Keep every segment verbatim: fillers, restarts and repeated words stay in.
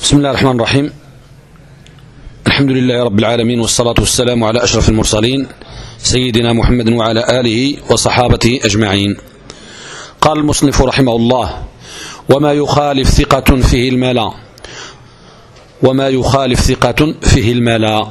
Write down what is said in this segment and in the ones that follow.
بسم الله الرحمن الرحيم. الحمد لله رب العالمين، والصلاة والسلام على أشرف المرسلين سيدنا محمد وعلى آله وصحابته أجمعين. قال المصنف رحمه الله: وما يخالف ثقة فيه الملا وما يخالف ثقة فيه الملا.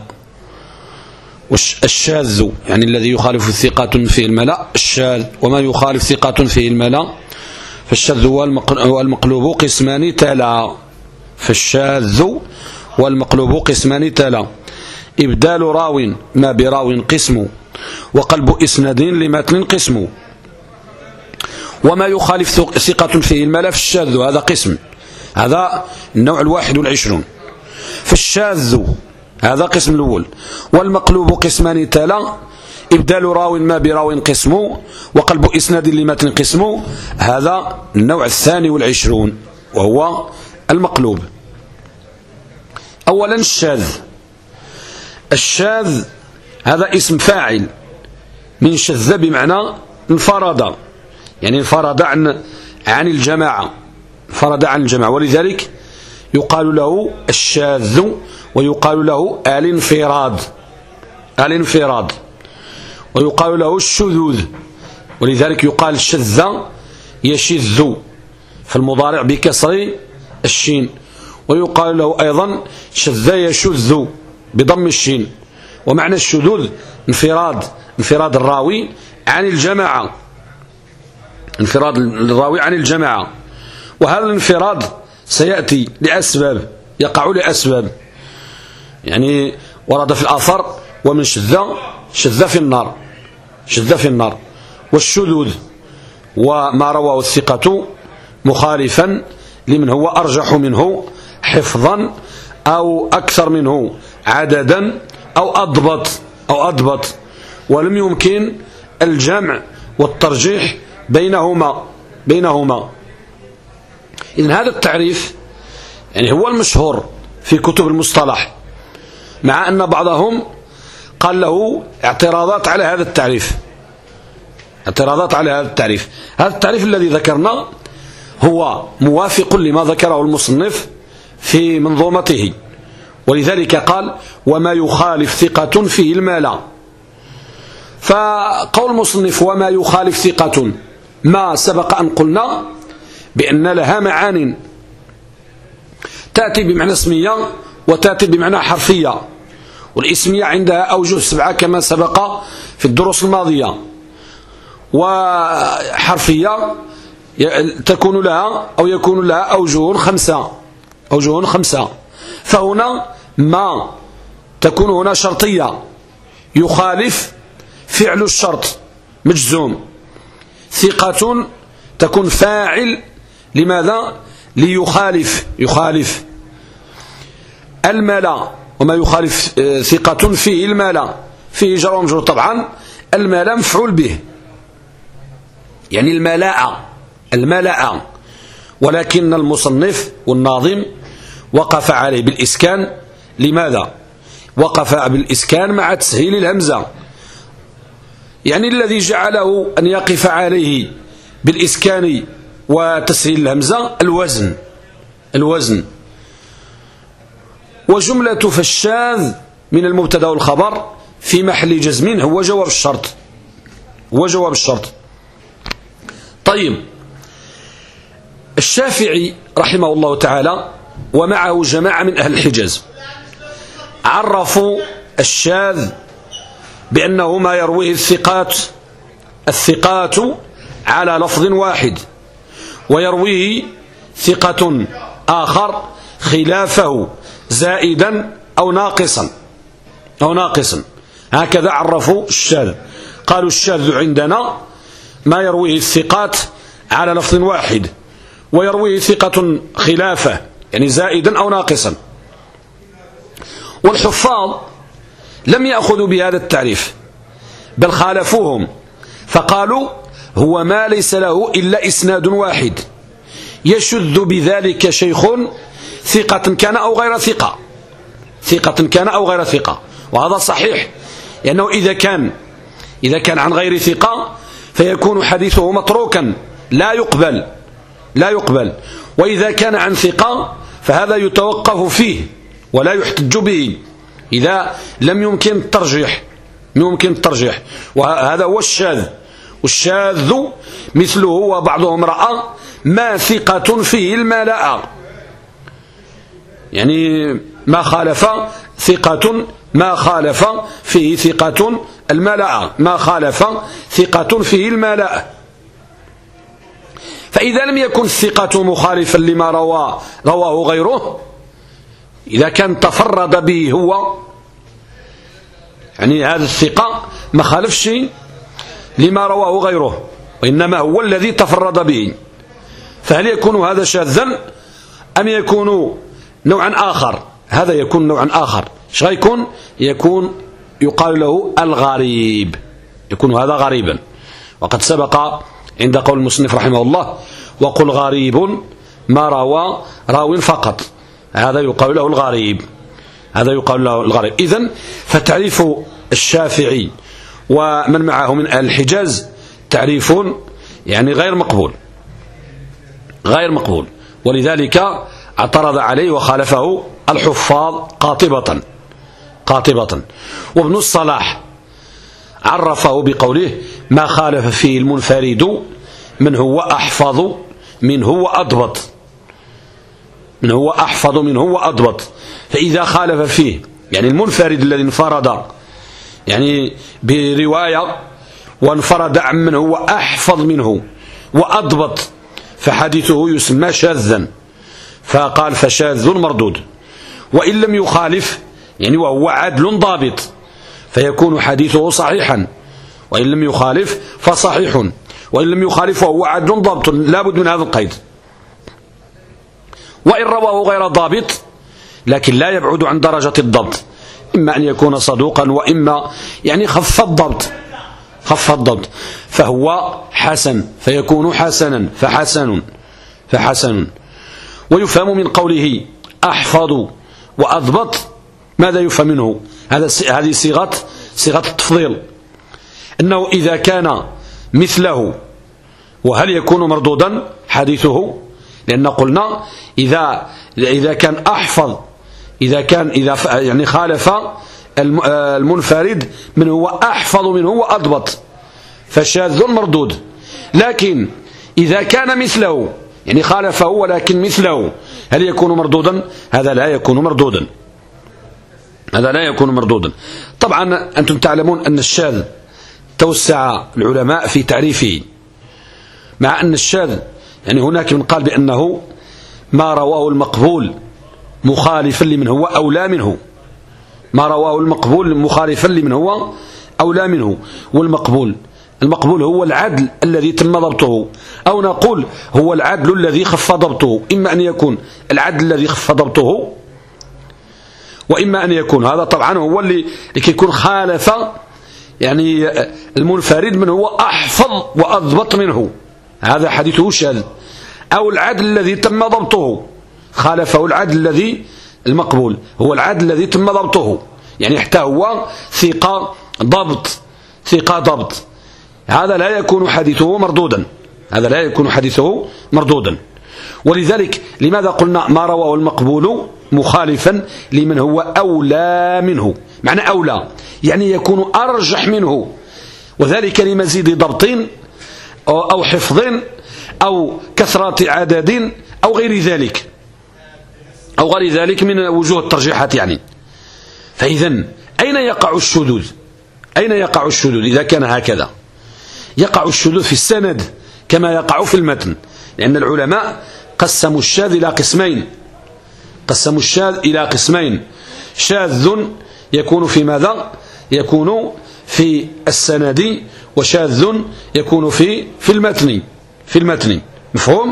الشاذ يعني الذي يخالف ثقة فيه الملا الشاذ، وما يخالف ثقة فيه الملا. فالشاذ والمقلوب قسمان تلا فالشاذ والمقلوب قسمان تلا إبدال راو ما براو قسم، وقلب إسناد لمتن قسم. وما يخالف ثقة فيه الملا فالشاذ هذا قسم، هذا النوع الواحد والعشرون. فالشاذ هذا قسم الأول، والمقلوب قسمان تلا إبدال راو ما براو قسم، وقلب إسناد لمتن قسم. هذا النوع الثاني والعشرون وهو المقلوب. أولا الشاذ. الشاذ هذا اسم فاعل من شذ بمعنى انفرد، يعني انفرد عن عن الجماعة، انفرد عن الجماعة، ولذلك يقال له الشاذ ويقال له الانفراد الانفراد ويقال له الشذوذ، ولذلك يقال شذ يشذ في المضارع بكسر الشين، ويقال له أيضا شذ يشذ بضم الشين. ومعنى الشذوذ انفراد انفراد الراوي عن الجماعة، انفراد الراوي عن الجماعة. وهذا الانفراد سيأتي لأسباب، يقع لأسباب، يعني ورد في الآثار: ومن شذ شذ في النار شذ في النار. والشذوذ وما رواه الثقة مخالفا لمن هو أرجح منه حفظا أو أكثر منه عددا أو أضبط أو أضبط ولم يمكن الجمع والترجيح بينهما بينهما إذن هذا التعريف يعني هو المشهور في كتب المصطلح، مع أن بعضهم قال له اعتراضات على هذا التعريف اعتراضات على هذا التعريف. هذا التعريف الذي ذكرنا هو موافق لما ذكره المصنف في منظومته، ولذلك قال: وما يخالف ثقة فيه الملا. فقول المصنف وما يخالف ثقة، ما سبق أن قلنا بأن لها معان، تأتي بمعنى اسمية وتأتي بمعنى حرفية، والاسمية عندها أوجه سبعة كما سبق في الدروس الماضية، وحرفية تكون لها أو يكون لها أوجه خمسة أوجه خمسة. فهنا ما تكون هنا شرطية، يخالف فعل الشرط مجزوم. ثقة تكون فاعل، لماذا؟ ليخالف يخالف الملا. وما يخالف ثقة فيه الملا، فيه جر ومجرور. طبعا الملا مفعول به، يعني الملاء الملاء ولكن المصنف والناظم وقف عليه بالإسكان. لماذا؟ وقف بالإسكان مع تسهيل الهمزة، يعني الذي جعله أن يقف عليه بالإسكان وتسهيل الهمزة الوزن الوزن وجملة فالشاذ من المبتدا والخبر في محل جزم هو جواب الشرط هو جواب الشرط. طيب، الشافعي رحمه الله تعالى ومعه جماعة من أهل الحجاز عرفوا الشاذ بأنه ما يرويه الثقات الثقات على لفظ واحد، ويرويه ثقة آخر خلافه زائدا أو ناقصا أو ناقصا هكذا عرفوا الشاذ. قالوا الشاذ عندنا ما يرويه الثقات على لفظ واحد، ويرويه ثقة خلافه يعني زائدا أو ناقصا. والحفاظ لم يأخذوا بهذا التعريف، بل خالفوهم فقالوا هو ما ليس له إلا إسناد واحد يشذ بذلك شيخ ثقة كان أو غير ثقة ثقة كان أو غير ثقة. وهذا صحيح، لأنه إذا كان إذا كان عن غير ثقة فيكون حديثه متروكا لا يقبل لا يقبل وإذا كان عن ثقة فهذا يتوقف فيه ولا يحتج به إذا لم يمكن الترجيح، يمكن الترجيح. وهذا هو الشاذ. والشاذ مثله وبعضهم رأى ما ثقة فيه الملاء، يعني ما خالف ثقة، ما خالف فيه ثقة الملاء، ما خالف ثقة فيه الملاء. فإذا لم يكن الثقة مخالفا لما رواه رواه غيره، إذا كان تفرد به هو، يعني هذا الثقة ما خالفش لما رواه غيره وإنما هو الذي تفرد به، فهل يكون هذا شاذا أم يكون نوعا آخر؟ هذا يكون نوعا آخر. ايش غيكون؟ يكون يقال له الغريب، يكون هذا غريبا. وقد سبق عند قول المصنف رحمه الله: وقل غريب ما روى راو فقط، هذا يقال له الغريب، هذا يقال له الغريب. إذن فتعريف الشافعي ومن معه من أهل الحجاز تعريف يعني غير مقبول، غير مقبول، ولذلك اعترض عليه وخالفه الحفاظ قاطبة قاطبة. وابن الصلاح عرفه بقوله: ما خالف فيه المنفرد من هو أحفظ منه وأضبط، من هو أحفظ منه وأضبط. فإذا خالف فيه يعني المنفرد الذي انفرد يعني برواية وانفرد عن من هو أحفظ منه وأضبط، فحديثه يسمى شاذا، فقال فشاذ مردود. وإن لم يخالف يعني وهو عدل ضابط فيكون حديثه صحيحا، وإن لم يخالف فصحيح، وإن لم يخالف وهو عدل ضابط، لابد من هذا القيد. وإن رواه غير ضابط لكن لا يبعد عن درجة الضبط، إما أن يكون صدوقا وإما يعني خف الضبط، خف الضبط، فهو حسن، فيكون حسنا، فحسن فحسن. ويفهم من قوله أحفظ وأضبط ماذا يفهم منه؟ هذا هذه صيغة صيغة التفضيل، أنه إذا كان مثله. وهل يكون مردودا حديثه؟ لأن قلنا إذا إذا كان أحفظ، إذا كان إذا يعني خالف المنفرد من هو أحفظ منه وأضبط فشاذ مردود. لكن إذا كان مثله يعني خالفه ولكن مثله، هل يكون مردودا؟ هذا لا يكون مردودا، هذا لا يكون مردودا. طبعا أنتم تعلمون أن الشاذ توسع العلماء في تعريفه، مع أن الشاذ يعني هناك من قال بأنه ما رواه المقبول مخالفا لمن هو أولى منه، ما رواه المقبول مخالفا لمن هو أولى منه. والمقبول المقبول هو العدل الذي تم ضبطه، أو نقول هو العدل الذي خف ضبطه، إما أن يكون العدل الذي خف ضبطه وإما أن يكون هذا طبعا هو اللي لكي يكون خالف يعني المنفرد من هو أحفظ وأضبط منه، هذا حديثه شاذ. أو العدل الذي تم ضبطه خالفه العدل الذي المقبول، هو العدل الذي تم ضبطه، يعني حتى هو ثقة ضبط، ثقة ضبط، هذا لا يكون حديثه مردودا، هذا لا يكون حديثه مردودا. ولذلك لماذا قلنا ما رواه المقبول مخالفا لمن هو أولى منه؟ معنى أولى يعني يكون أرجح منه، وذلك لمزيد ضبط أو حفظ أو كثرة عدد أو غير ذلك، أو غير ذلك من وجوه الترجيحات يعني. فإذن أين يقع الشذوذ؟ أين يقع الشذوذ إذا كان هكذا؟ يقع الشذوذ في السند كما يقع في المتن، لأن العلماء قسموا الشاذ إلى قسمين، قسموا الشاذ إلى قسمين: شاذ يكون في ماذا؟ يكون في السند، وشاذ يكون في في المتن، في المتن. مفهوم؟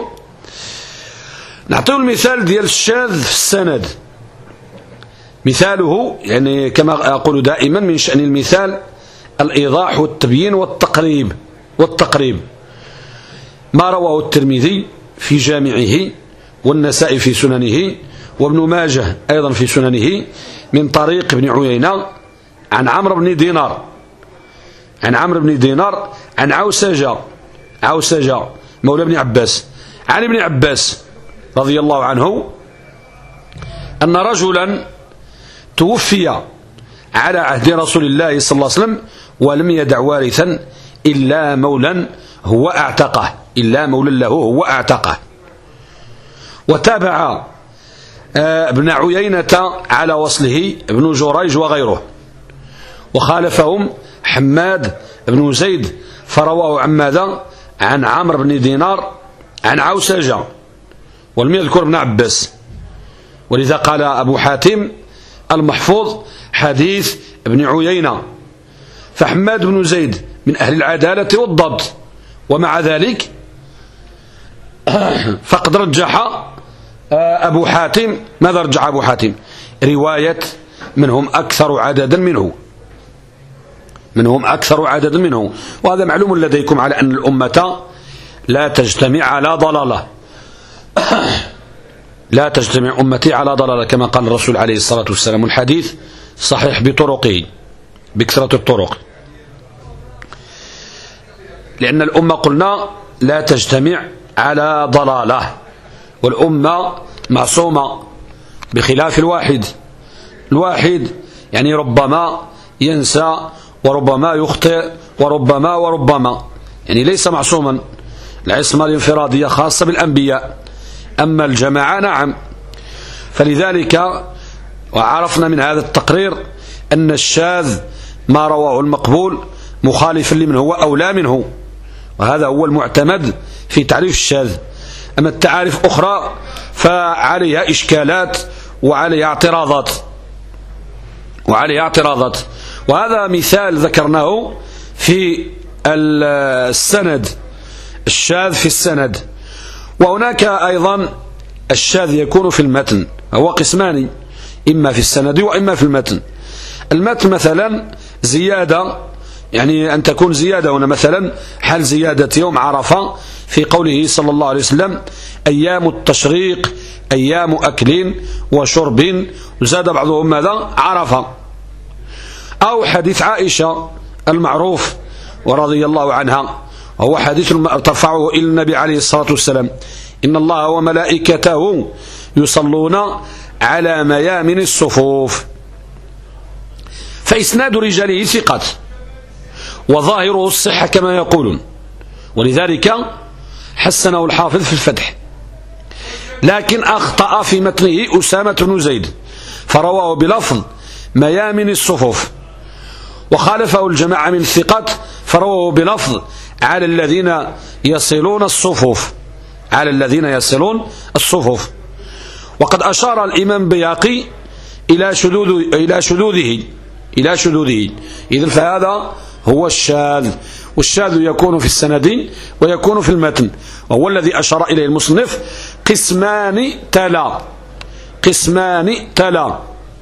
نعطيه المثال ديال الشاذ في السند. مثاله يعني كما أقول دائما من شأن المثال الإيضاح والتبيين والتقريب والتقريب. ما رواه الترمذي في جامعه والنسائي في سننه وابن ماجه أيضا في سننه من طريق ابن عيينة عن عمرو بن دينار، عن عمرو بن دينار عن عوسجة، عوسجة مولى ابن عباس، عن ابن عباس رضي الله عنه أن رجلا توفي على عهد رسول الله صلى الله عليه وسلم ولم يدع وارثا إلا مولا هو أعتقه إلا مولا له هو أعتقه. وتابع ابن عيينة على وصله ابن جريج وغيره، وخالفهم حماد بن زيد فرواه عن ماذا؟ عن عمرو بن دينار عن عوسجة، ولم يذكر ابن عباس. ولذا قال أبو حاتم المحفوظ حديث ابن عيينة، فحماد بن زيد من أهل العدالة والضبط، ومع ذلك فقد رجح أبو حاتم. ماذا رجح أبو حاتم؟ رواية منهم أكثر عددا منه منهم أكثر عددا منه وهذا معلوم لديكم على أن الأمة لا تجتمع على ضلالة لا تجتمع أمتي على ضلالة كما قال الرسول عليه الصلاة والسلام. الحديث صحيح بطرقه بكثرة الطرق، لأن الأمة قلنا لا تجتمع على ضلالة، والأمة معصومة بخلاف الواحد. الواحد يعني ربما ينسى وربما يخطئ وربما وربما يعني ليس معصوما. العصمة الانفرادية خاصة بالأنبياء، أما الجماعة نعم. فلذلك وعرفنا من هذا التقرير أن الشاذ ما رواه المقبول مخالفا لمن هو أولى منه، وهذا هو المعتمد في تعريف الشاذ. أما التعاريف أخرى فعليها إشكالات وعليها اعتراضات وعليها اعتراضات وهذا مثال ذكرناه في السند، الشاذ في السند. وهناك أيضا الشاذ يكون في المتن، هو قسمان، إما في السند وإما في المتن. المتن مثلا زيادة، يعني أن تكون زيادة هنا مثلا حال زيادة يوم عرفة في قوله صلى الله عليه وسلم أيام التشريق أيام أكل وشرب، وزاد بعضهم ماذا؟ عرفة. أو حديث عائشة المعروف ورضي الله عنها، وهو حديث ترفعه إلى النبي عليه الصلاة والسلام إن الله وملائكته يصلون على ميامن الصفوف، فإسناد رجاله ثقات وظاهره الصحة كما يقولون، ولذلك حسنه الحافظ في الفتح. لكن أخطأ في متنه أسامة بن زيد فرواه بلفظ ميامن الصفوف، وخالفه الجماعة من الثقات فرواه بلفظ على الذين يصلون الصفوف على الذين يصلون الصفوف. وقد أشار الإمام بياقي إلى شذوذ إلى شذوذه إلى شذوذه إذن فهذا هو الشاذ، والشاذ يكون في السند ويكون في المتن، وهو الذي أشار إليه المصنف قسمان تلا قسمان تلا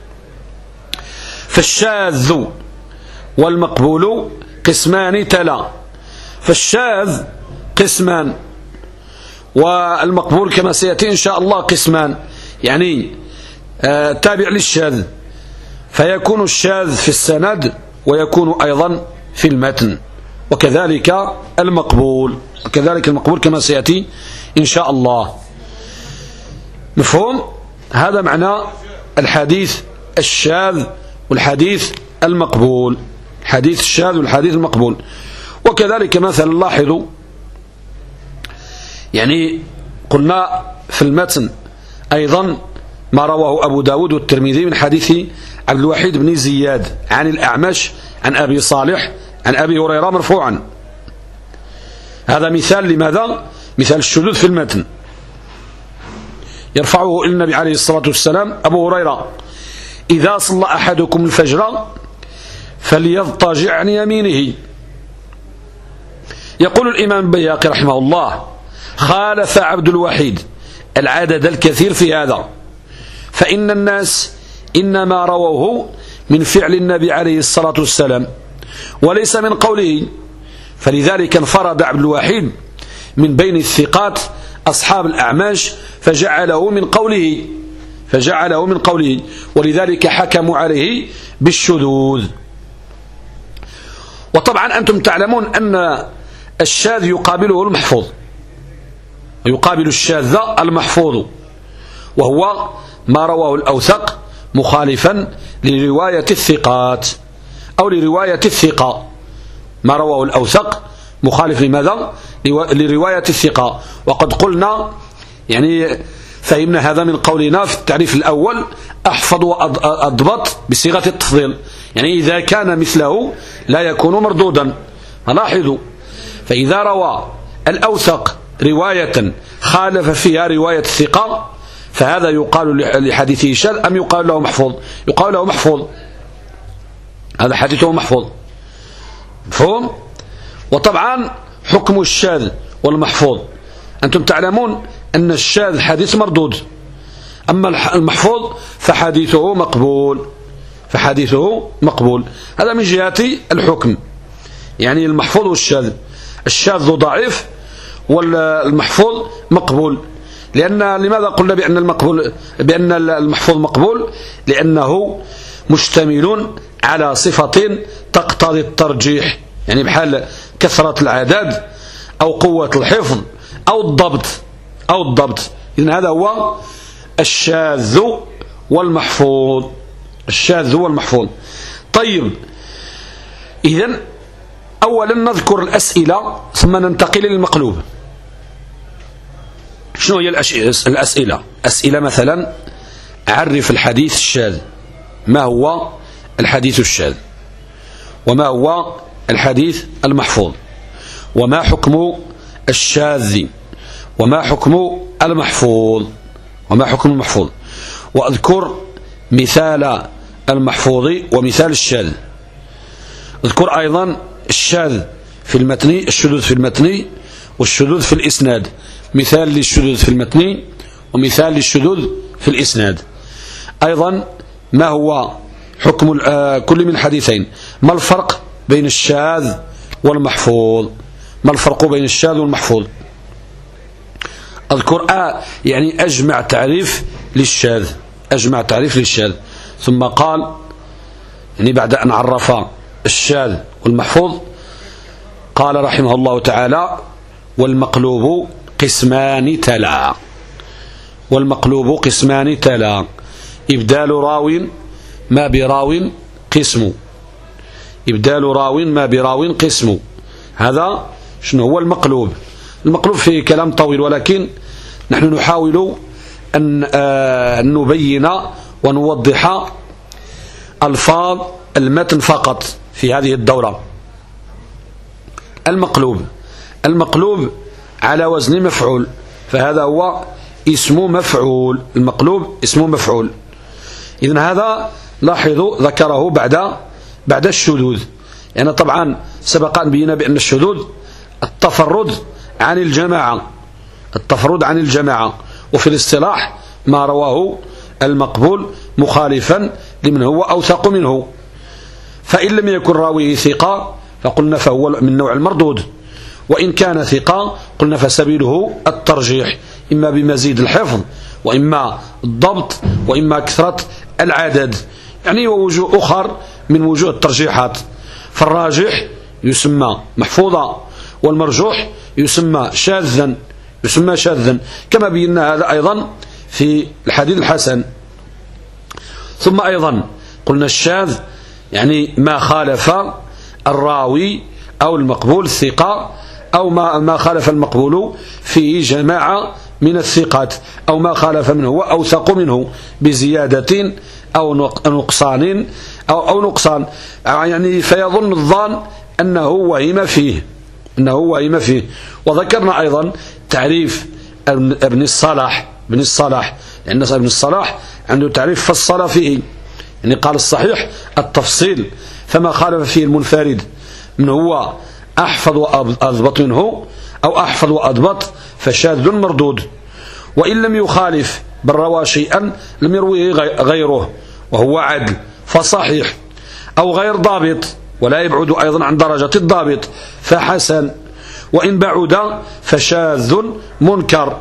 فالشاذ والمقبول قسمان تلا. فالشاذ قسمان والمقبول كما سيأتي إن شاء الله قسمان، يعني آه تابع للشاذ، فيكون الشاذ في السند ويكون أيضا في المتن، وكذلك المقبول وكذلك المقبول كما سيأتي إن شاء الله. مفهوم؟ هذا معنى الحديث الشاذ والحديث المقبول، حديث الشاذ والحديث المقبول. وكذلك مثلا لاحظوا، يعني قلنا في المتن أيضا ما رواه أبو داود والترمذي من حديث عبد الوحيد بن زياد عن الأعمش عن أبي صالح عن أبي هريرة مرفوعا. هذا مثال لماذا؟ مثال الشذوذ في المتن. يرفعه إلى النبي عليه الصلاة والسلام أبو هريرة إذا صلى أحدكم الفجر فليضطجع عن يمينه. يقول الإمام البياقي رحمه الله خالف عبد الوحيد العدد الكثير في هذا، فإن الناس إنما رووه من فعل النبي عليه الصلاة والسلام وليس من قوله، فلذلك انفرد عبد الوحيد من بين الثقات أصحاب الأعماش فجعله من قوله فجعله من قوله ولذلك حكموا عليه بالشذوذ. وطبعا أنتم تعلمون أن الشاذ يقابله المحفوظ، يقابل الشاذ المحفوظ، وهو ما رواه الأوثق مخالفا لرواية الثقات أو لرواية الثقة. ما رواه الأوثق مخالف لماذا؟ لرواية الثقة. وقد قلنا يعني فهمنا هذا من قولنا في التعريف الأول أحفظ وأضبط بصيغة التفضيل، يعني إذا كان مثله لا يكون مردودا. لاحظوا، فإذا روى الأوثق رواية خالف فيها رواية الثقة فهذا يقال لحديثه شاذ أم يقال له محفوظ؟ يقال له محفوظ، هذا حديثه محفوظ. مفهوم؟ وطبعا حكم الشاذ والمحفوظ، أنتم تعلمون أن الشاذ حديث مردود، أما المحفوظ فحديثه مقبول، فحديثه مقبول. هذا من جهة الحكم، يعني المحفوظ والشاذ، الشاذ ضعيف والمحفوظ مقبول. لأن لماذا قلنا بأن المقبول بأن المحفوظ مقبول؟ لأنه مشتمل على صفة تقتضي الترجيح، يعني بحال كثرة العدد أو قوة الحفظ أو الضبط أو الضبط. إذن هذا هو الشاذ والمحفوظ، الشاذ والمحفوظ. طيب، إذن أولا نذكر الأسئلة ثم ننتقل للمقلوب. شنو هي الأسئلة؟ أسئلة مثلا عرف الحديث الشاذ، ما هو الحديث الشاذ؟ وما هو الحديث المحفوظ؟ وما حكم الشاذ؟ وما حكم المحفوظ؟ وما حكم المحفوظ؟ وأذكر مثال المحفوظ ومثال الشاذ. أذكر أيضا الشاذ في المتن، الشذوذ في المتن والشذوذ في الإسناد، مثال للشذوذ في المتن ومثال للشذوذ في الإسناد. أيضا ما هو حكم كل من حديثين؟ ما الفرق بين الشاذ والمحفوظ؟ ما الفرق بين الشاذ والمحفوظ؟ أذكر آه يعني أجمع تعريف للشاذ، أجمع تعريف للشاذ. ثم قال يعني بعد أن عرف الشاذ والمحفوظ قال رحمه الله تعالى: والمقلوب قسمان تلا. والمقلوب قسمان تلا: إبدال راو ما براو قسم. إبدال راو ما براو قسم. هذا شنو هو المقلوب؟ المقلوب فيه كلام طويل، ولكن نحن نحاول أن نبين ونوضح ألفاظ المتن فقط في هذه الدورة. المقلوب المقلوب على وزن مفعول، فهذا هو اسم مفعول. المقلوب اسم مفعول. إذن هذا لاحظوا ذكره بعد بعد الشذوذ، يعني طبعا سبق أن بينا بأن الشذوذ التفرد عن الجماعة، التفرد عن الجماعة، وفي الاصطلاح ما رواه المقبول مخالفا لمن هو أوثق منه. فإن لم يكن راويه ثقة فقلنا فهو من نوع المردود، وإن كان ثقة قلنا فسبيله الترجيح، إما بمزيد الحفظ وإما الضبط وإما كثرة العدد، يعني ووجوه أخر من وجوه الترجيحات. فالراجح يسمى محفوظا، والمرجوح يسمى شاذا، يسمى شاذا، كما بينا هذا أيضا في الحديث الحسن. ثم أيضا قلنا الشاذ يعني ما خالف الراوي أو المقبول الثقة، أو ما ما خالف المقبول فيه جماعة من الثقات، أو ما خالف منه هو أوثق منه بزيادة أو نقصان أو أو نقصان، يعني فيظن الظان أنه وهم فيه أنه وهم فيه. وذكرنا أيضا تعريف ابن الصلاح ابن الصلاح لأن ابن الصلاح عنده تعريف فصل فيه، يعني قال الصحيح التفصيل، فما خالف فيه المنفرد من هو أحفظ وأضبط منه أو أحفظ وأضبط فشاذ مردود. وإن لم يخالف بل روى شيئا لم يرويه غيره وهو عدل فصحيح، أو غير ضابط ولا يبعد أيضا عن درجة الضابط فحسن، وإن بعد فشاذ منكر،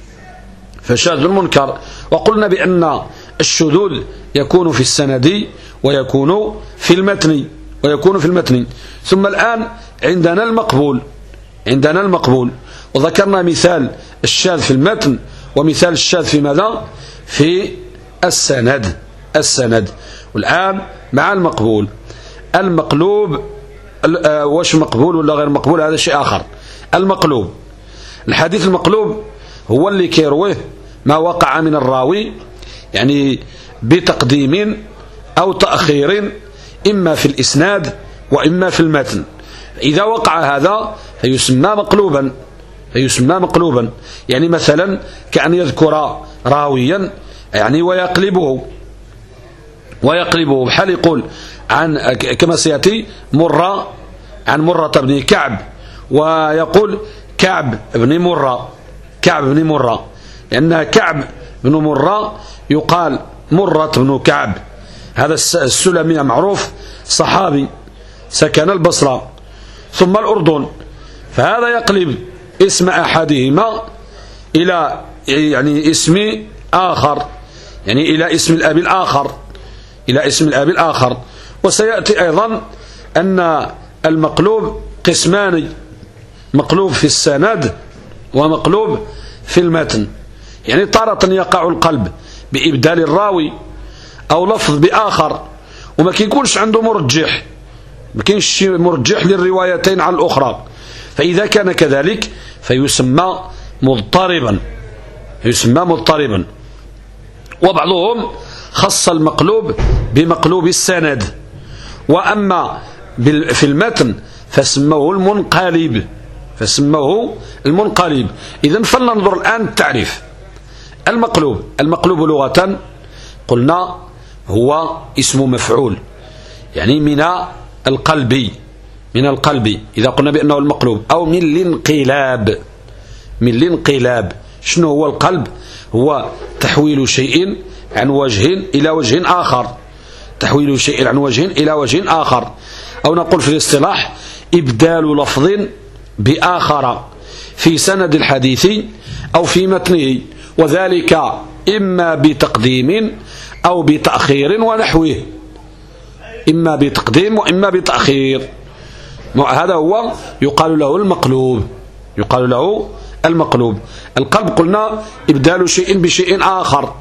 فشاذ منكر. وقلنا بأن الشذوذ يكون في السند ويكون في المتن ويكون في المتن. ثم الآن عندنا المقبول، عندنا المقبول، وذكرنا مثال الشاذ في المتن ومثال الشاذ في ماذا؟ في السند السند. والآن مع المقبول. المقلوب واش مقبول ولا غير مقبول هذا شيء آخر. المقلوب، الحديث المقلوب هو اللي كيرويه ما وقع من الراوي يعني بتقديم أو تأخير إما في الإسناد وإما في المتن. إذا وقع هذا فيسمى مقلوبا فيسمى مقلوبا يعني مثلا كأن يذكر راويا يعني ويقلبه ويقلبه بحال يقول عن كما سيأتي مرة عن مرة بن كعب ويقول كعب بن مرة كعب بن مرة لأن كعب بن مرة يقال مرة بن كعب. هذا السلمي معروف صحابي سكن البصرة ثم الأردن، فهذا يقلب اسم أحدهما إلى يعني اسم آخر يعني إلى اسم الأب الآخر إلى اسم الأب الآخر. وسيأتي أيضا أن المقلوب قسمان، مقلوب في السند ومقلوب في المتن. يعني تارة يقع القلب بإبدال الراوي أو لفظ بآخر وما كيكونش عنده مرجح، ما كاينش مرجح للروايتين على الأخرى، فإذا كان كذلك فيسمى مضطربا يسمى مضطربا. وبعضهم خص المقلوب بمقلوب السند، وأما في المتن فسموه المنقلب فسموه المنقلب. إذن فلننظر الآن التعريف. المقلوب المقلوب لغة قلنا هو اسم مفعول يعني من القلب من القلب إذا قلنا بأنه المقلوب، أو من الانقلاب من الانقلاب. شنو هو القلب؟ هو تحويل شيء عن وجه إلى وجه آخر تحويل شيء عن وجه إلى وجه آخر، أو نقول في الاصطلاح إبدال لفظ بآخر في سند الحديث أو في متنه، وذلك إما بتقديم أو بتأخير ونحوه إما بتقديم وإما بتأخير. هذا هو يقال له المقلوب يقال له المقلوب. القلب قلنا إبدال شيء بشيء آخر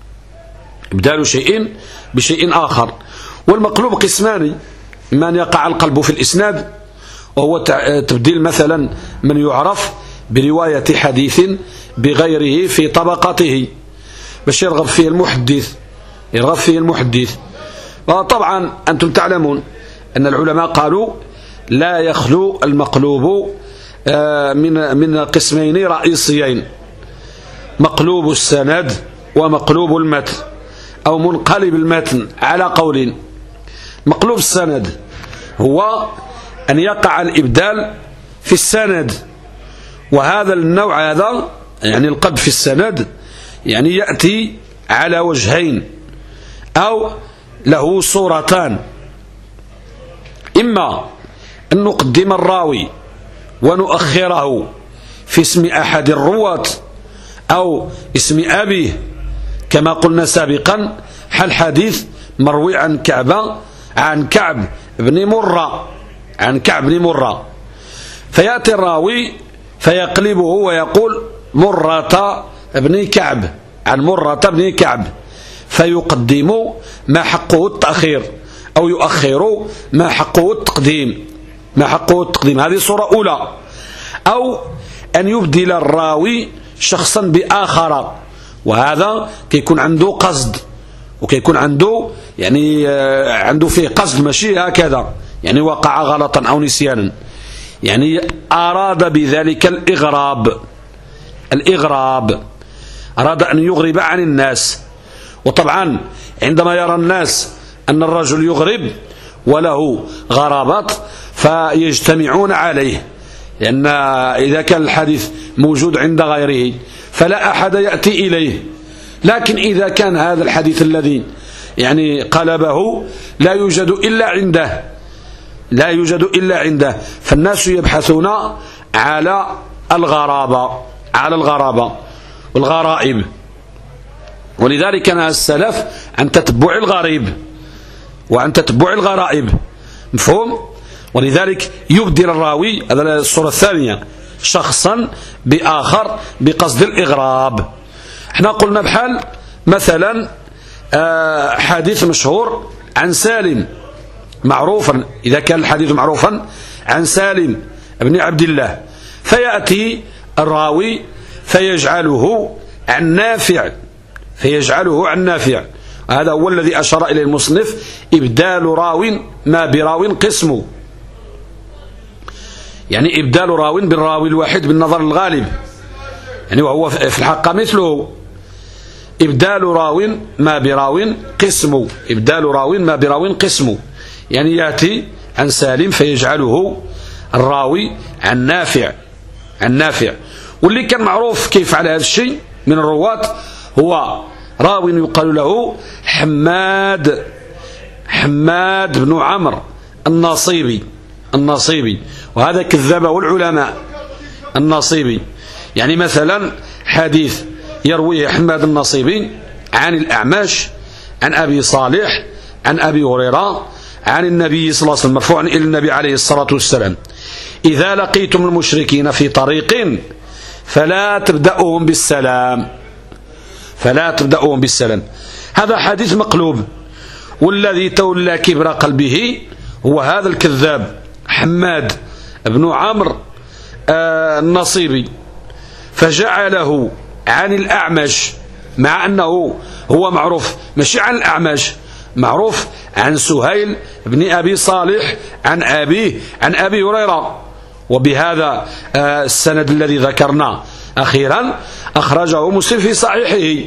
إبدال شيء بشيء آخر. والمقلوب قسمان، إما أن يقع القلب في الإسناد وهو تبديل مثلا من يعرف برواية حديث بغيره في طبقته باش يرغب فيه المحدث يرغب فيه المحدث. وطبعا أنتم تعلمون أن العلماء قالوا لا يخلو المقلوب من من قسمين رئيسيين، مقلوب السند ومقلوب المتن أو منقلب المتن على قول. مقلوب السند هو أن يقع الإبدال في السند، وهذا النوع هذا يعني القلب في السند يعني يأتي على وجهين أو له صورتان، إما أن نقدم الراوي ونؤخره في اسم أحد الرواة أو اسم أبيه كما قلنا سابقا، حال حديث مروي عن كعب عن كعب بن مرة عن كعب بن مرة، فيأتي الراوي فيقلبه ويقول مرة بن كعب عن مرة بن كعب، فيقدم ما حقه التأخير أو يؤخر ما حقه التقديم ما حقه التقديم هذه صورة أولى. أو أن يبدل الراوي شخصا بآخر، وهذا كيكون عنده قصد وكيكون عنده يعني عنده فيه قصد ماشي هكذا يعني وقع غلطا أو نسيانا، يعني أراد بذلك الإغراب الإغراب أراد أن يغرب عن الناس. وطبعا عندما يرى الناس أن الرجل يغرب وله غرابات فيجتمعون عليه، لأن إذا كان الحديث موجود عند غيره فلا أحد يأتي إليه. لكن إذا كان هذا الحديث الذي يعني قلبه لا يوجد إلا عنده لا يوجد إلا عنده فالناس يبحثون على الغرابة على الغرابة والغرائب، ولذلك نهى السلف عن تتبع الغريب وعن تتبع الغرائب. مفهوم؟ ولذلك يبدل الراوي، هذا الصورة الثانية، شخصا بآخر بقصد الإغراب. احنا قلنا بحال مثلا آه حديث مشهور عن سالم معروفا، إذا كان الحديث معروفا عن سالم بن عبد الله، فيأتي الراوي فيجعله عن نافع فيجعله عن نافع هذا هو الذي أشار إليه المصنف: إبدال راو ما براو قسمه، يعني إبدال راو بالراوي الواحد بالنظر الغالب، يعني وهو في الحق مثله. إبدال راو ما براو قسمه، إبدال راو ما براو قسمه، يعني يأتي عن سالم فيجعله الراوي عن نافع عن نافع. واللي كان معروف كيف على هذا الشيء من الرواة هو راوي يقال له حماد حماد بن عمرو الناصيبي الناصيبي وهذا كذبه العلماء الناصيبي. يعني مثلا حديث يرويه حماد الناصيبي عن الأعمش عن أبي صالح عن أبي هريرة عن النبي صلى الله عليه وسلم مرفوعا إلى النبي عليه الصلاة والسلام: إذا لقيتم المشركين في طريق فلا تبدأوهم بالسلام فلا تبدأوهم بالسلام. هذا حديث مقلوب، والذي تولى كبر قلبه هو هذا الكذاب حماد بن عمرو الناصيبي، فجعله عن الأعمش، مع أنه هو معروف ماشي عن الأعمش، معروف عن سهيل بن أبي صالح عن أبيه عن أبي هريرة. وبهذا السند الذي ذكرناه أخيرا أخرجه مسلم في صحيحه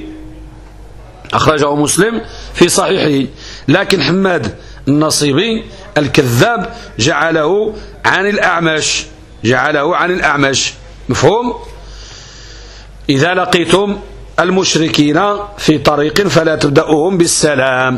أخرجه مسلم في صحيحه لكن حماد الناصيبي الكذاب جعله عن الأعمش جعله عن الأعمش. مفهوم؟ إذا لقيتم المشركين في طريق فلا تبدأوهم بالسلام،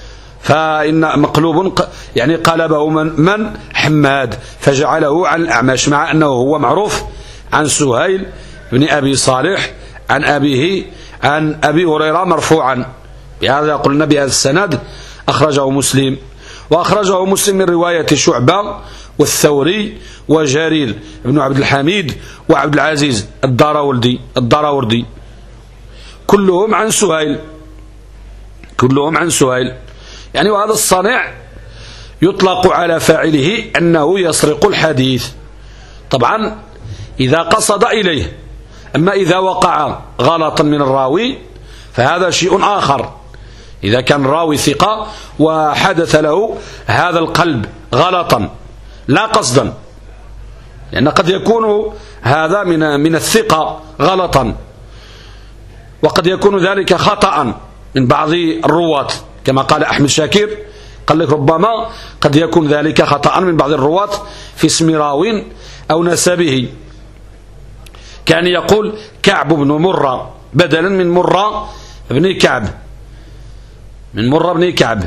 فإن مقلوب يعني قلبه من, من حماد فجعله عن الأعمش، مع أنه هو معروف عن سهيل بن أبي صالح عن أبيه عن أبي هريرة مرفوعا. بهذا قلنا بهذا السند أخرجه مسلم، وأخرجه مسلم من رواية شعبة والثوري وجرير بن عبد الحميد وعبد العزيز الدراوردي الدراوردي كلهم عن سهيل كلهم عن سهيل يعني وهذا الصنيع يطلق على فاعله أنه يسرق الحديث طبعا إذا قصد إليه. أما إذا وقع غلطا من الراوي فهذا شيء آخر. إذا كان راوي ثقة وحدث له هذا القلب غلطا لا قصدا، لأن قد يكون هذا من من الثقة غلطا، وقد يكون ذلك خطأ من بعض الرواة كما قال أحمد شاكر، قال لك ربما قد يكون ذلك خطأ من بعض الرواة في اسم راو أو نسبه، كان يقول كعب بن مرة بدلا من مرة بن كعب من مرة بن كعب،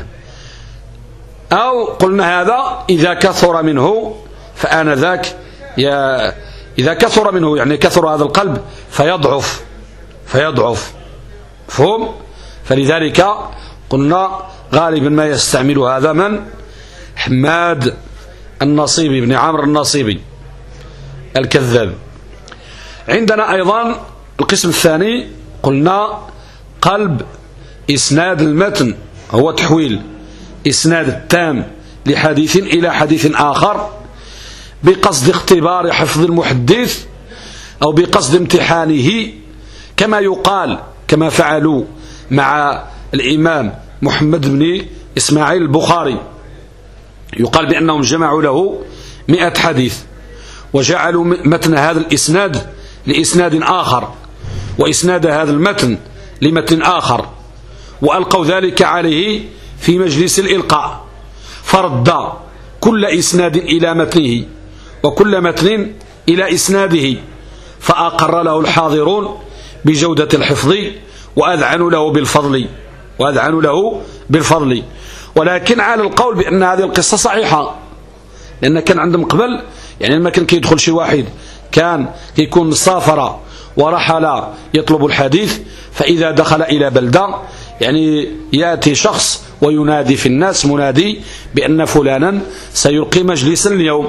أو قلنا هذا إذا كثر منه فآنذاك إذا كثر منه يعني كثر هذا القلب فيضعف فيضعف فهم. فلذلك قلنا غالبا ما يستعمل هذا من حماد الناصيبي بن عمرو الناصيبي الكذاب. عندنا أيضا القسم الثاني قلنا قلب إسناد المتن، هو تحويل إسناد التام لحديث إلى حديث آخر بقصد اختبار حفظ المحدث أو بقصد امتحانه، كما يقال كما فعلوا مع الإمام محمد بن إسماعيل البخاري، يقال بأنهم جمعوا له مئة حديث وجعلوا متن هذا الإسناد لإسناد آخر وإسناد هذا المتن لمتن آخر، وألقوا ذلك عليه في مجلس الإلقاء، فرد كل إسناد إلى متنه وكل متن إلى إسناده، فأقر له الحاضرون بجودة الحفظ وأذعنوا له بالفضل وأذعنوا له بالفضل. ولكن على القول بأن هذه القصة صحيحة، لأن كان عندهم قبل يعني لما كان كيدخل شي واحد كان يكون سافر ورحل يطلب الحديث، فإذا دخل إلى بلدة يعني يأتي شخص وينادي في الناس منادي بأن فلانا سيلقي مجلسا اليوم،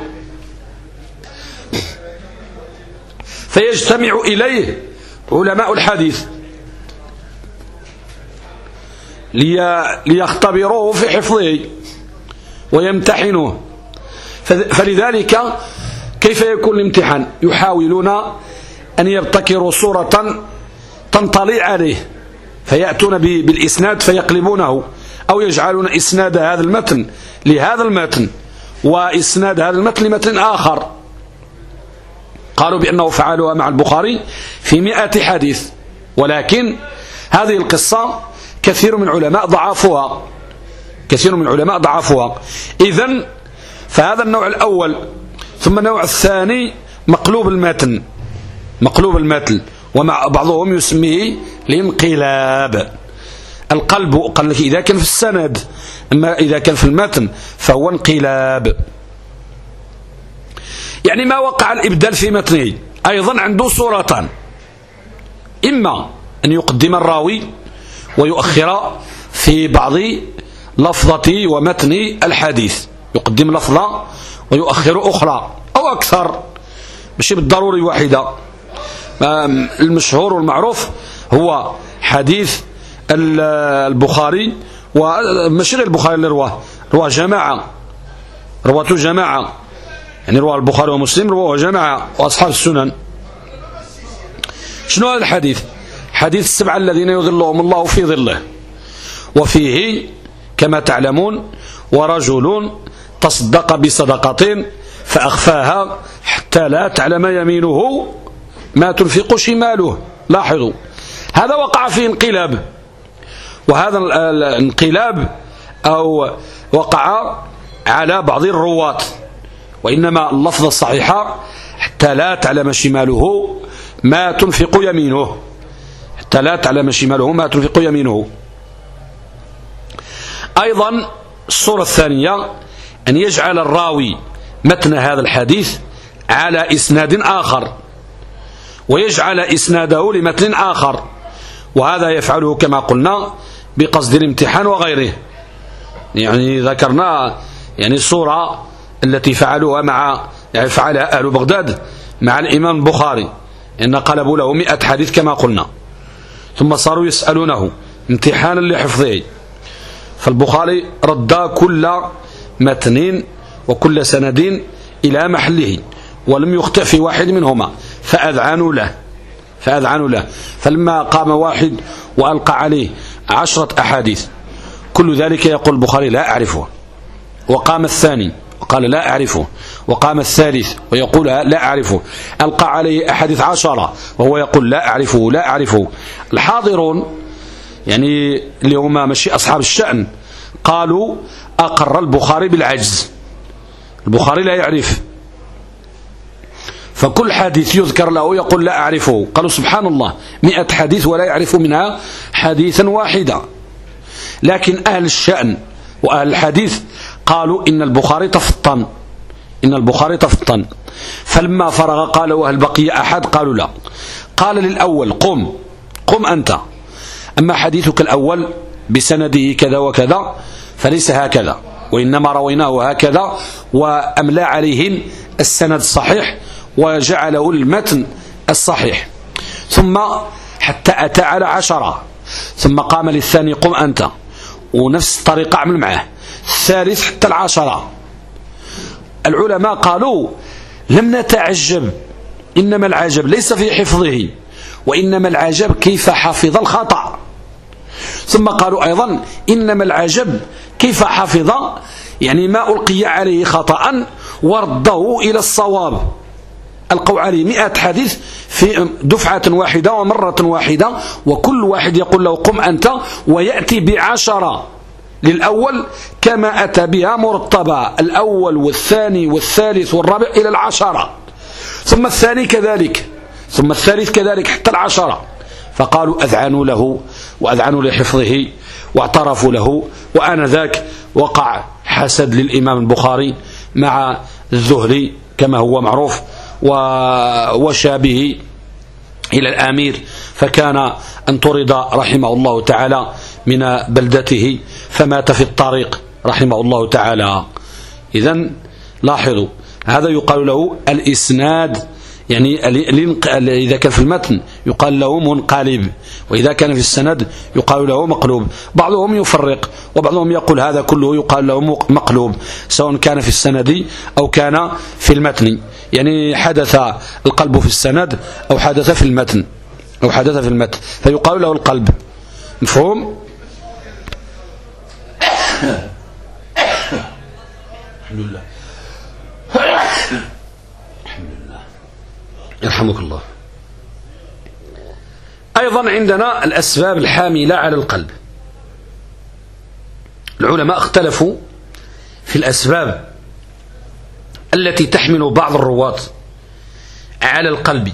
فيجتمع إليه علماء الحديث لي ليختبروه في حفظه ويمتحنوه. فلذلك كيف يكون الامتحان؟ يحاولون أن يبتكروا صورة تنطلي عليه فيأتون بالإسناد فيقلبونه، أو يجعلون إسناد هذا المتن لهذا المتن وإسناد هذا المتن لمتن آخر. قالوا بأنه فعلوها مع البخاري في مئة حديث، ولكن هذه القصة كثير من علماء ضعفوها كثير من علماء ضعفوها إذن فهذا النوع الأول. ثم النوع الثاني مقلوب المتن مقلوب المتن ومع بعضهم يسميه الانقلاب. القلب قال لك إذا كان في السند، أما إذا كان في المتن فهو انقلاب. يعني ما وقع الإبدال في متنه أيضا عنده صورتان: إما أن يقدم الراوي ويؤخر في بعض لفظة ومتن الحديث، يقدم لفظة ويؤخر أخرى أو أكثر، ماشي بالضروري واحدة. المشهور والمعروف هو حديث البخاري، وماشي غير البخاري اللي رواه رواه جماعة رواته جماعة، يعني رواه البخاري ومسلم رواه جماعة وأصحاب السنن. شنو هذا الحديث؟ حديث السبعة الذين يظلهم الله في ظله، وفيه كما تعلمون: ورجل تصدق بصدقة فأخفاها حتى لا تعلم يمينه ما تنفق شماله. لاحظوا، هذا وقع فيه انقلاب، وهذا الانقلاب أو وقع على بعض الرواة، وإنما اللفظة الصحيحة حتى لا تعلم شماله ما تنفق يمينه حتى لا تعلم شماله ما تنفق يمينه. أيضا الصورة الثانية أن يجعل الراوي متن هذا الحديث على إسناد آخر، ويجعل إسناده لمتن آخر، وهذا يفعله كما قلنا بقصد الامتحان وغيره. يعني ذكرنا يعني الصورة التي فعلوها مع يعني فعلها أهل بغداد مع الإمام البخاري، إن قلبوا له مئة حديث كما قلنا، ثم صاروا يسألونه امتحانا لحفظه، فالبخاري رد كل متن وكل سند إلى محله ولم يخطئ في واحد منهما، فأذعنوا له فأذعنوا له فلما قام واحد وألقى عليه عشرة أحاديث كل ذلك يقول البخاري لا أعرفه، وقام الثاني وقال لا أعرفه، وقام الثالث ويقول لا أعرفه، ألقى عليه أحاديث عشرة وهو يقول لا أعرفه لا أعرفه. الحاضرون يعني اللي هما ماشي أصحاب الشأن قالوا أقر البخاري بالعجز، البخاري لا يعرف، فكل حديث يذكر له يقول لا أعرفه. قالوا سبحان الله، مئة حديث ولا يعرف منها حديثا واحدا. لكن أهل الشأن وأهل الحديث قالوا إن البخاري تفطن إن البخاري تفطن فلما فرغ قالوا هل بقي أحد؟ قالوا لا. قال للأول قم قم أنت، أما حديثك الأول بسنده كذا وكذا فليس هكذا، وإنما رويناه هكذا، وأملى عليهم السند الصحيح وجعله المتن الصحيح. ثم حتى أتى على عشرة، ثم قام للثاني قم أنت، ونفس الطريقة عمل معه، الثالث حتى العشرة. العلماء قالوا لم نتعجب، إنما العجب ليس في حفظه، وإنما العجب كيف حفظ الخطأ. ثم قالوا أيضا إنما العجب كيف حفظ يعني ما ألقي عليه خطأ ورده إلى الصواب. ألقوا عليه مئة حديث في دفعة واحدة ومرة واحدة، وكل واحد يقول له قم أنت، ويأتي بعشرة للأول كما أتى بها مرتبة، الأول والثاني والثالث والرابع إلى العشرة، ثم الثاني كذلك، ثم الثالث كذلك حتى العشرة. فقالوا أذعنوا له وأذعنوا لحفظه واعترفوا له. وآنذاك وقع حسد للإمام البخاري مع الزهري كما هو معروف وشابه إلى الأمير، فكان أن طرد رحمه الله تعالى من بلدته فمات في الطريق رحمه الله تعالى. إذن لاحظوا، هذا يقال له الإسناد يعني إذا كان في المتن يقال له منقلب، وإذا كان في السند يقال له مقلوب. بعضهم يفرق، وبعضهم يقول هذا كله يقال له مقلوب، سواء كان في السند أو كان في المتن. يعني حدث القلب في السند أو حدث في المتن أو حدث في المتن فيقال له القلب. مفهوم؟ الحمد لله. الحمد لله يرحمك الله. أيضا عندنا الأسباب الحاملة على القلب. العلماء اختلفوا في الأسباب التي تحمل بعض الرواة على القلب،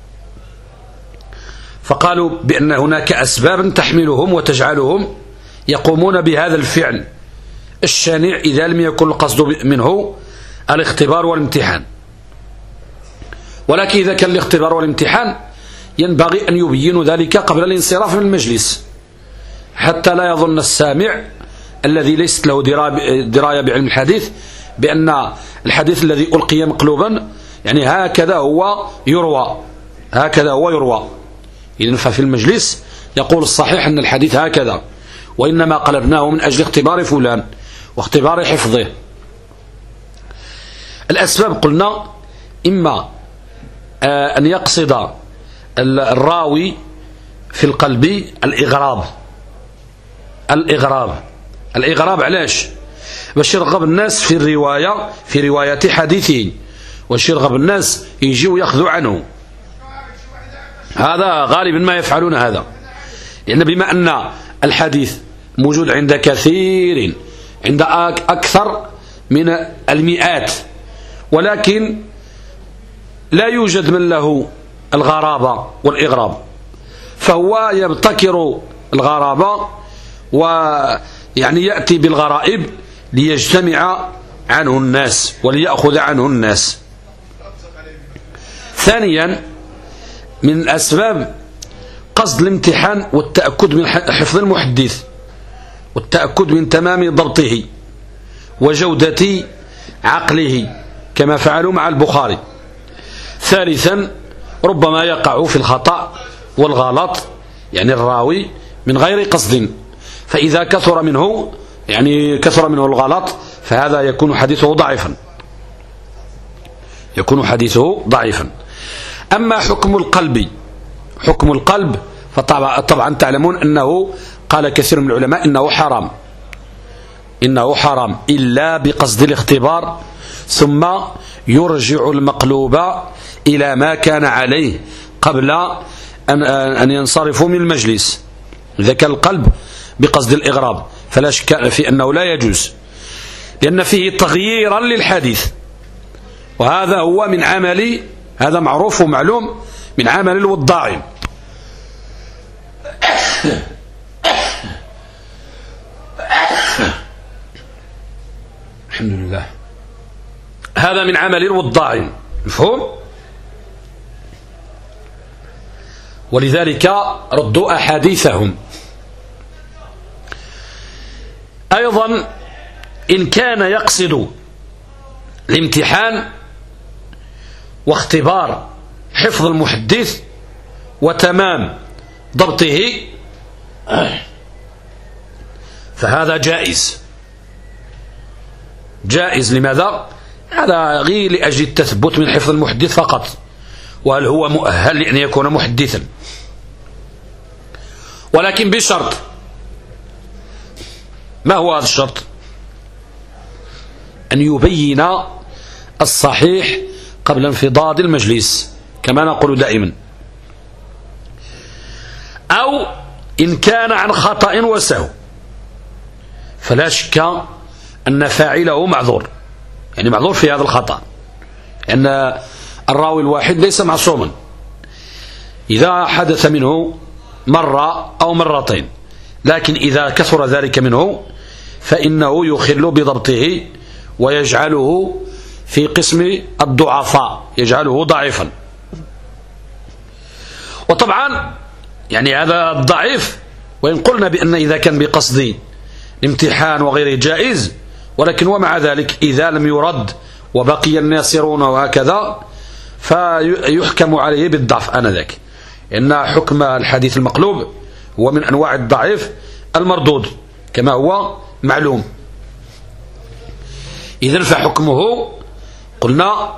فقالوا بأن هناك أسباب تحملهم وتجعلهم يقومون بهذا الفعل الشانع إذا لم يكن القصد منه الاختبار والامتحان. ولكن إذا كان الاختبار والامتحان ينبغي أن يبينوا ذلك قبل الانصراف من المجلس، حتى لا يظن السامع الذي ليست له دراية بعلم الحديث بأن الحديث الذي ألقي مقلوبا يعني هكذا هو يروى، هكذا هو يروى. إذن ففي المجلس يقول الصحيح أن الحديث هكذا، وإنما قلبناه من أجل اختبار فلان واختبار حفظه. الأسباب قلنا إما أن يقصد الراوي في القلب الإغراب. الإغراب الإغراب علاش؟ باش يرغب الناس في الرواية في رواية حديثه، واش يرغب الناس يجيوا يأخذوا عنه. هذا غالبا ما يفعلون هذا، لأن بما أن الحديث موجود عند كثير، عند أكثر من المئات، ولكن لا يوجد من له الغرابة والإغراب، فهو يبتكر الغرابة ويعني يأتي بالغرائب ليجتمع عنه الناس وليأخذ عنه الناس. ثانيا من أسباب قصد الامتحان والتأكد من حفظ المحدث والتأكد من تمام ضبطه وجودة عقله كما فعلوا مع البخاري. ثالثا ربما يقع في الخطأ والغلط يعني الراوي من غير قصد، فإذا كثر منه يعني كثر منه الغلط فهذا يكون حديثه ضعيفا يكون حديثه ضعيفا. أما حكم القلب حكم القلب فطبعا طبعا تعلمون أنه قال كثير من العلماء إنه حرام إنه حرام إلا بقصد الاختبار، ثم يرجع المقلوب إلى ما كان عليه قبل أن, أن ينصرفوا من المجلس. إذا كان القلب بقصد الإغراب فلا شك في أنه لا يجوز، لأن فيه تغييرا للحديث، وهذا هو من عمل هذا معروف ومعلوم من عمل الوضاعين. الحمد لله. هذا من عمل الوضاعين، مفهوم؟ ولذلك ردوا أحاديثهم. أيضا إن كان يقصد الامتحان واختبار حفظ المحدث وتمام ضبطه فهذا جائز جائز لماذا؟ هذا غير لأجل التثبت من حفظ المحدث فقط، وهل هو مؤهل لأن يكون محدثا، ولكن بشرط. ما هو هذا الشرط؟ أن يبين الصحيح قبل انفضاض المجلس كما نقول دائما، أو إن كان عن خطأ وسهو فلا شك أن فاعله معذور، يعني معذور في هذا الخطأ، لأن الراوي الواحد ليس معصوما. إذا حدث منه مرة أو مرتين، لكن إذا كثر ذلك منه فإنه يخل بضبطه ويجعله في قسم الضعفاء، يجعله ضعيفا. وطبعا يعني هذا الضعيف، وإن قلنا بأن إذا كان بقصد الامتحان وغيره جائز، ولكن ومع ذلك إذا لم يرد وبقي الناصرون وهكذا فيحكم عليه بالضعف آنذاك، إن حكم الحديث المقلوب هو من أنواع الضعيف المردود كما هو معلوم. إذن فحكمه قلنا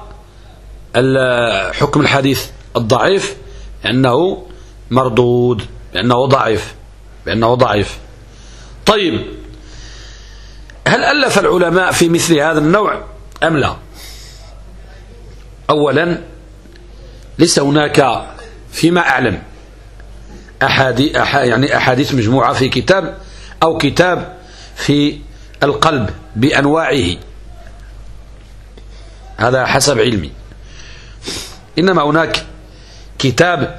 حكم الحديث الضعيف أنه مردود، لأنه ضعيف بأنه ضعيف. طيب، هل ألف العلماء في مثل هذا النوع أم لا؟ أولا، ليس هناك فيما أعلم أحاديث يعني أحاديث مجموعة في كتاب أو كتاب في القلب بأنواعه، هذا حسب علمي. إنما هناك كتاب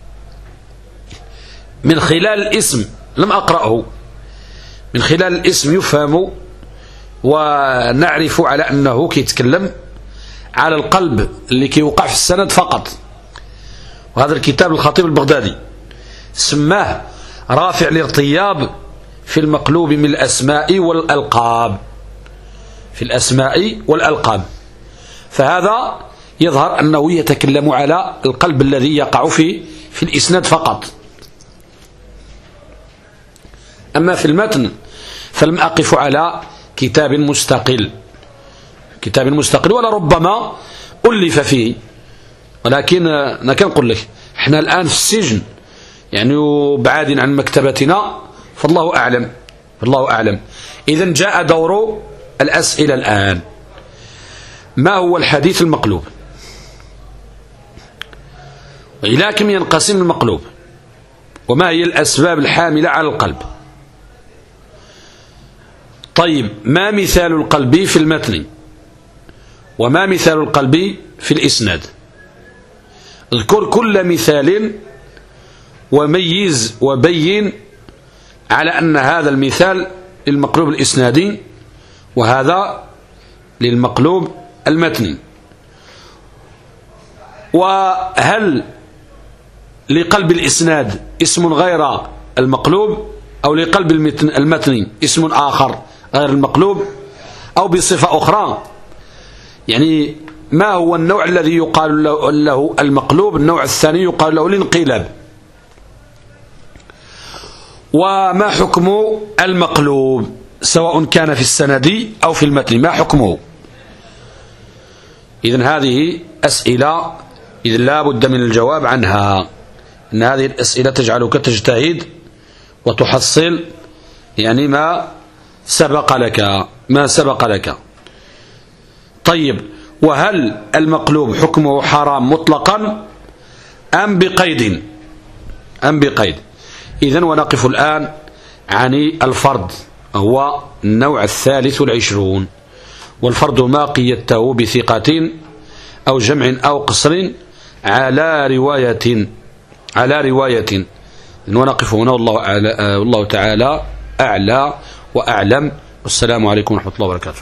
من خلال الاسم لم أقرأه، من خلال الاسم يفهم ونعرف على أنه كيتكلم على القلب اللي كيوقع في السند فقط. وهذا الكتاب الخطيب البغدادي سماه رافع الارتياب في المقلوب من الأسماء والألقاب، في الأسماء والألقاب. فهذا يظهر أنه يتكلم على القلب الذي يقع في في الإسناد فقط. أما في المتن فلم أقف على كتاب مستقل كتاب مستقل ولا ربما ألف فيه، ولكن أنا كنقول لك احنا الآن في السجن يعني بعاد عن مكتبتنا، فالله أعلم فالله أعلم. إذن جاء دور الأسئلة الآن. ما هو الحديث المقلوب؟ وإلى كم ينقسم المقلوب؟ وما هي الأسباب الحاملة على القلب؟ طيب، ما مثال القلب في المتن؟ وما مثال القلب في الإسناد؟ اذكر كل مثال وميز وبين على أن هذا المثال للمقلوب الإسنادي وهذا للمقلوب المتني. وهل لقلب الإسناد اسم غير المقلوب، أو لقلب المتن اسم آخر غير المقلوب، أو بصفة أخرى؟ يعني ما هو النوع الذي يقال له المقلوب؟ النوع الثاني يقال له الانقلاب. وما حكم المقلوب سواء كان في السند أو في المتن؟ ما حكمه؟ إذن هذه أسئلة إذن لا بد من الجواب عنها، إن هذه الأسئلة تجعلك تجتهد وتحصل يعني ما سبق لك ما سبق لك. طيب، وهل المقلوب حكمه حرام مطلقا أم بقيد أم بقيد؟ إذن ونقف الآن عن الفرد، هو النوع الثالث والعشرون. والفرد ما قيدته بثقة أو جمع أو قصر على رواية على رواية ونقف هنا، والله, والله تعالى أعلى وأعلم. والسلام عليكم ورحمة الله وبركاته.